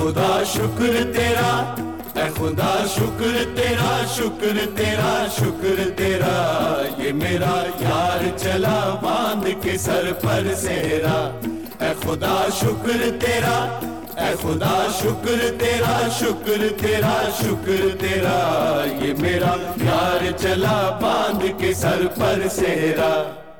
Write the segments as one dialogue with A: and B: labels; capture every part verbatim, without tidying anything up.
A: खुदा शुक्र तेरा, ऐ खुदा शुक्र तेरा, शुक्र तेरा, शुक्र तेरा। ये मेरा यार चला बांध के सर पर सेहरा। ऐ खुदा शुक्र तेरा, ऐ खुदा शुक्र तेरा, शुक्र तेरा, शुक्र तेरा। ये मेरा यार चला बांध के सर पर सेहरा।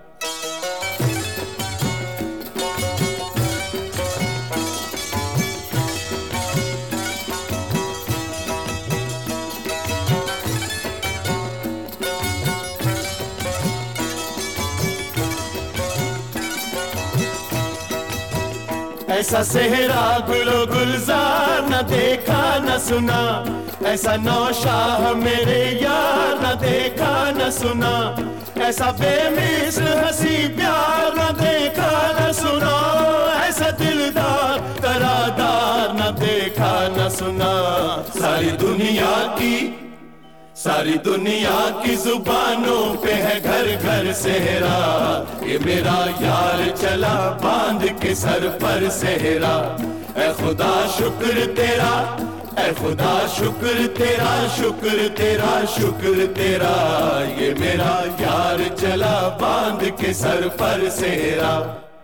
A: ऐसा सेहरा गुलो गुलजार न देखा न सुना, ऐसा नौशाह मेरे यार न देखा न सुना, ऐसा बेमिसल हंसी प्यार न देखा न सुना, ऐसा दिलदार तरादार न देखा न सुना। सारी दुनिया की, सारी दुनिया की जुबानों पे है घर घर सेहरा। ये मेरा यार चला बांध के सर पर सेहरा। ऐ खुदा शुक्र तेरा, ऐ खुदा शुक्र तेरा, शुक्र तेरा, शुक्र तेरा। ये मेरा यार चला बांध के सर पर सेहरा।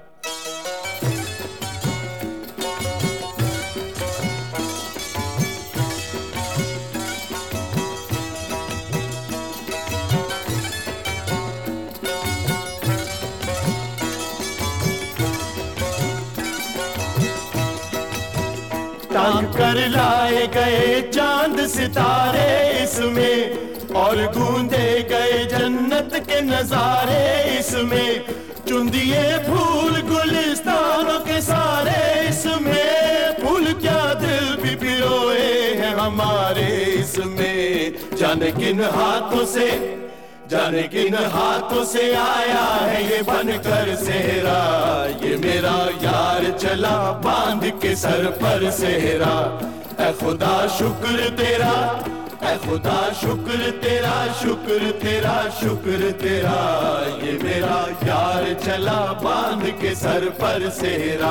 A: टांग कर लाए गए चांद सितारे इसमें, और गूंजे गए जन्नत के नजारे इसमें, चुन दिए फूल गुलिस्तानों के सारे इसमें, फूल क्या दिल भी पिरोए हैं हमारे इसमें। जाने किन हाथों से, जाने किन हाथों से आया है ये बनकर सेहरा। ये मेरा यार चला बांध के सर पर सेहरा। ऐ खुदा शुक्र तेरा, ऐ खुदा शुक्र तेरा, शुक्र तेरा, शुक्र तेरा। ये मेरा यार चला बांध के सर पर सेहरा।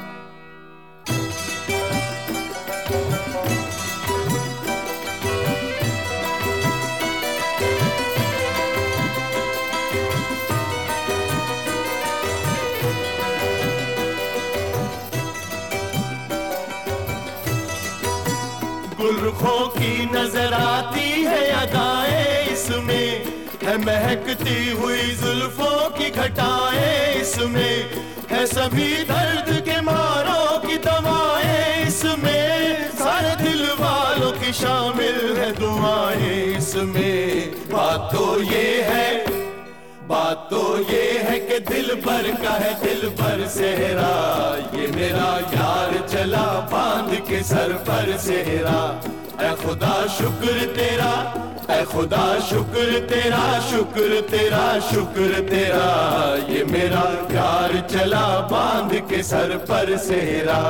A: गुलरुखों की नजर आती है अदाएं इसमें, है महकती हुई जुल्फों की घटाएं इसमें, है सभी दर्द के मारों की दवाएं इसमें, सारे दिल वालों की शामिल है दुआएं इसमें। बात तो ये है, बात तो ये है कि दिल भर का है दिल भर सेहरा। ये मेरा यार चला बांध के सर पर सेहरा। ऐ खुदा शुक्र तेरा, ऐ खुदा शुक्र तेरा, शुक्र तेरा, शुक्र तेरा। ये मेरा यार चला बांध के सर पर सेहरा।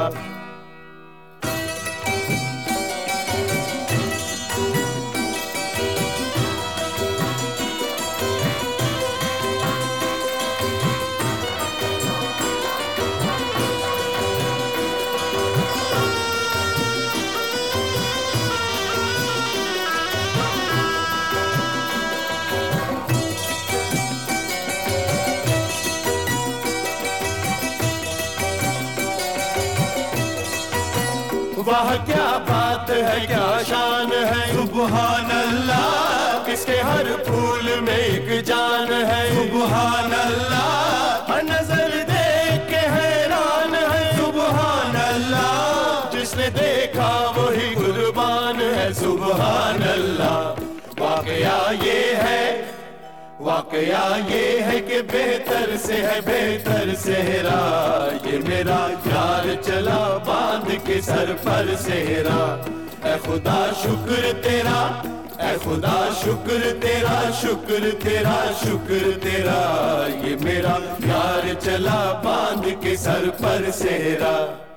A: वाह क्या बात है, क्या शान है, सुबहान अल्लाह। किसके हर फूल में एक जान है, सुबहान अल्लाह। हर नजर देख के हैरान है, सुबहान अल्लाह। जिसने देखा वही कुर्बान है, सुबहान अल्लाह। वाकया ये है, वाकया ये है कि बेहतर से है बेहतर सेहरा। ये मेरा यार चला बांध के सर पर सेहरा। ऐ खुदा शुक्र तेरा, ऐ खुदा शुक्र तेरा, शुक्र तेरा, शुक्र तेरा। ये मेरा यार चला बांध के सर पर सेहरा।